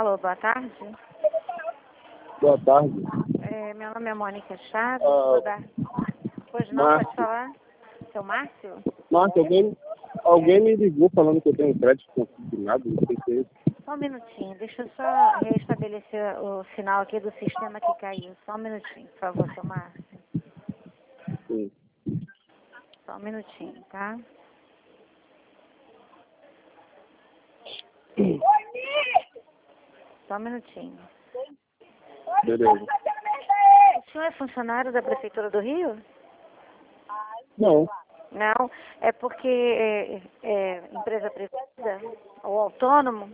Alô, boa tarde. Boa tarde. Meu nome é Mônica Chaves. Vou dar... Pois não, Márcio. pode falar. Seu Márcio? Márcio, alguém me ligou falando que eu tenho crédito consignado, não sei se é isso. Só um minutinho, deixa eu só restabelecer o sinal aqui do sistema que caiu. Só um minutinho, por favor, seu Márcio. Sim. Só um minutinho, tá? Só um minutinho. Beleza. O senhor é funcionário da Prefeitura do Rio? Não. Não, é porque é empresa privada ou autônomo,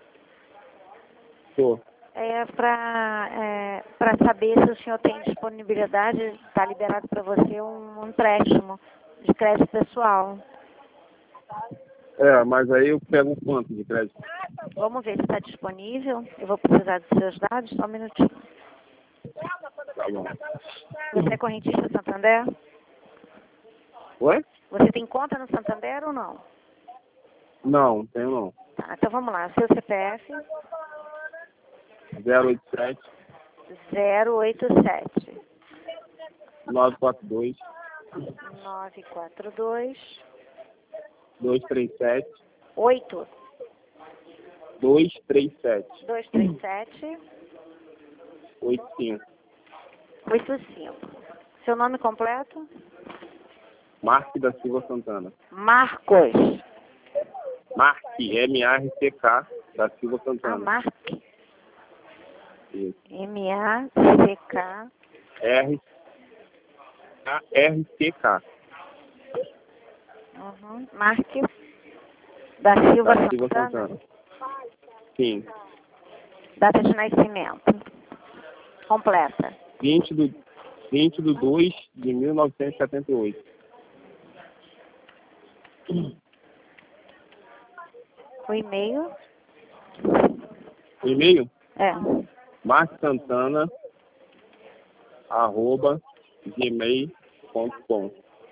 Tô. é para saber se o senhor tem disponibilidade, está liberado para você um empréstimo de crédito pessoal. Mas aí eu pego quanto de crédito? Vamos ver se está disponível. Eu vou precisar dos seus dados, só um minutinho. Tá bom. Você é correntista Santander? Oi? Você tem conta no Santander ou não? Não, tenho não. Tá, então vamos lá. Seu CPF 087 087 942 942 237 8 237 237 85. 85. Seu nome completo? Marque da Silva Santana. Marcos. Marque, M-A-R-C-K da Silva Ah, Santana. Marque. Isso. M-A-C-K. R-C-K. Marque. Da Silva Da Silva Santana. Santana. Sim. Data de nascimento. Completa. 20 de 2 de 1978. O e-mail? E-mail? É. marcsantana @gmail.com.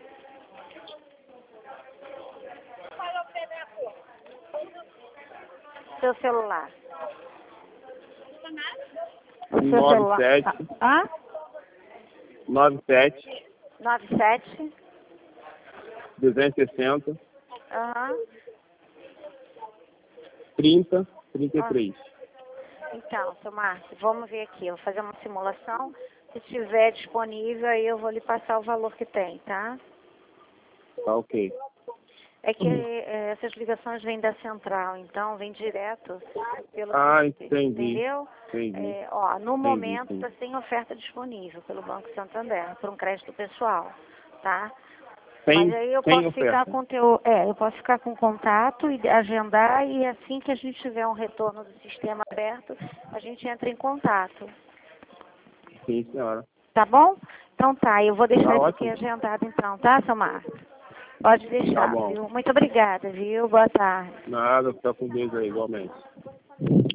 Seu celular? O seu celular. 97 97 260 Aham. 30 33. Então, seu Márcio, vamos ver aqui. Eu vou fazer uma simulação. Se estiver disponível, aí eu vou lhe passar o valor que tem, tá? Tá ok. É que essas ligações vêm da central, então vem direto pelo... Entendi. Entendeu? Entendi. No momento Entendi. está sem oferta disponível pelo Banco Santander, por um crédito pessoal, tá? Sem, Mas aí eu sem posso oferta. ficar com eu posso ficar com contato e agendar, e assim que a gente tiver um retorno do sistema aberto, a gente entra em contato. Sim, senhora. Tá bom? Então tá, eu vou deixar Tá isso aqui ótimo. agendado então, tá, seu Márcio? Pode deixar, Tá bom. viu? Muito obrigada, viu? Boa tarde. Nada, fica com Deus aí, igualmente.